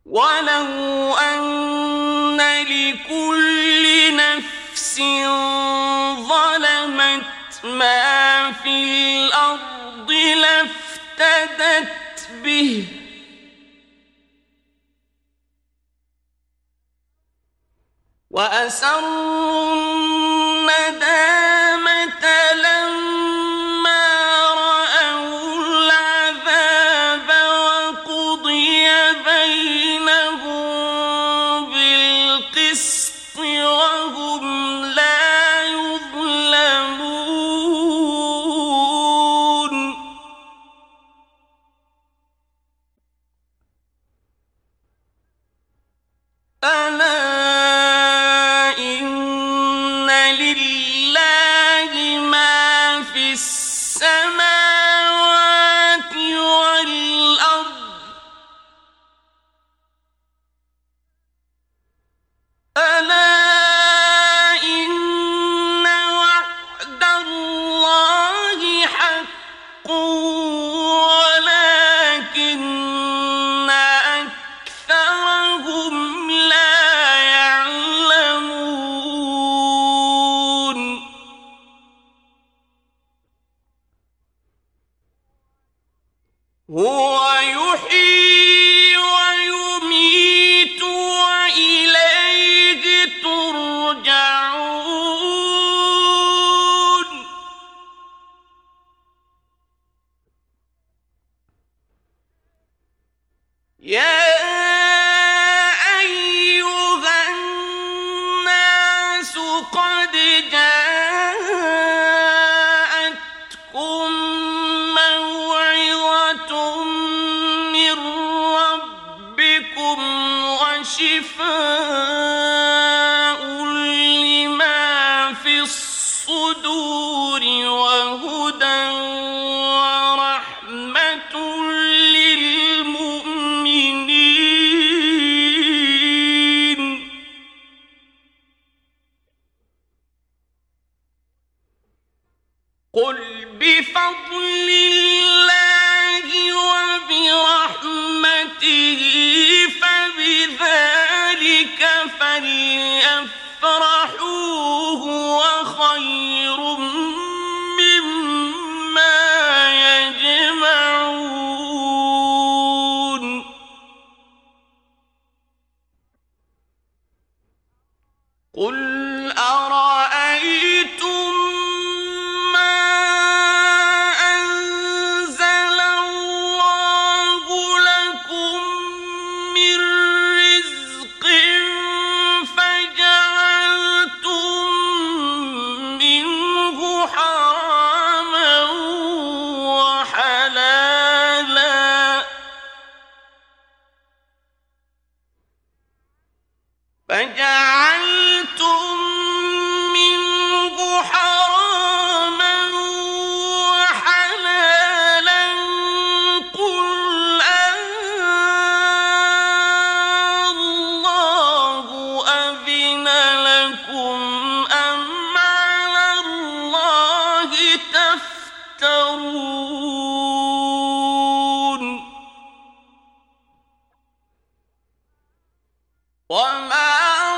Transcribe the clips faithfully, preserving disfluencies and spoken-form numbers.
ولو أن لكل نفس ظلمت ما في الأرض لافتدت به وأسروا الندامة لما رأوا العذاب وقضي بينهم بالقسط وهم لا يظلمون ألا هو يحيي ويميت وإليه ترجعون يا أيها الناس قد جاءتكم شفاء لما في الصدور وهدى ورحمة للمؤمنين قل بفضل الله وبرحمته فبذلك فليفرحوا هو خير مما يجمعون قل أرأيتم فجعلتم منه حراما وحلالا قل الله أذن لكم أم على الله تفترون وما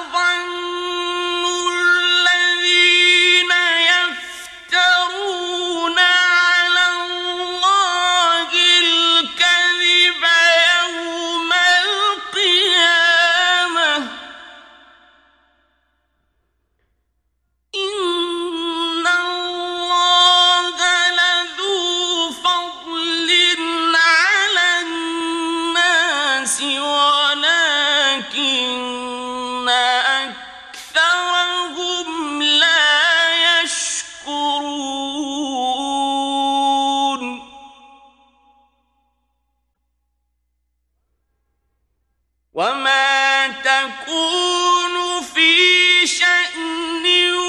وما تكون في شأن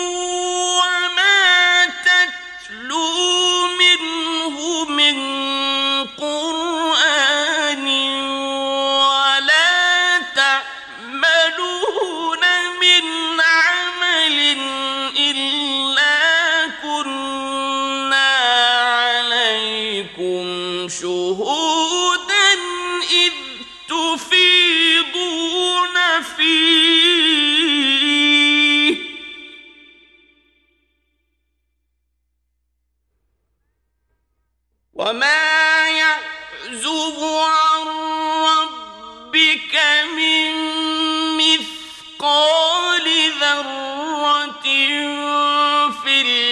وما تتلو منه من قرآن ولا تعملون من عمل إلا كنا عليكم شهودا إذ تفيضون فيه وما يعزب عن ربك من مثقال ذرة في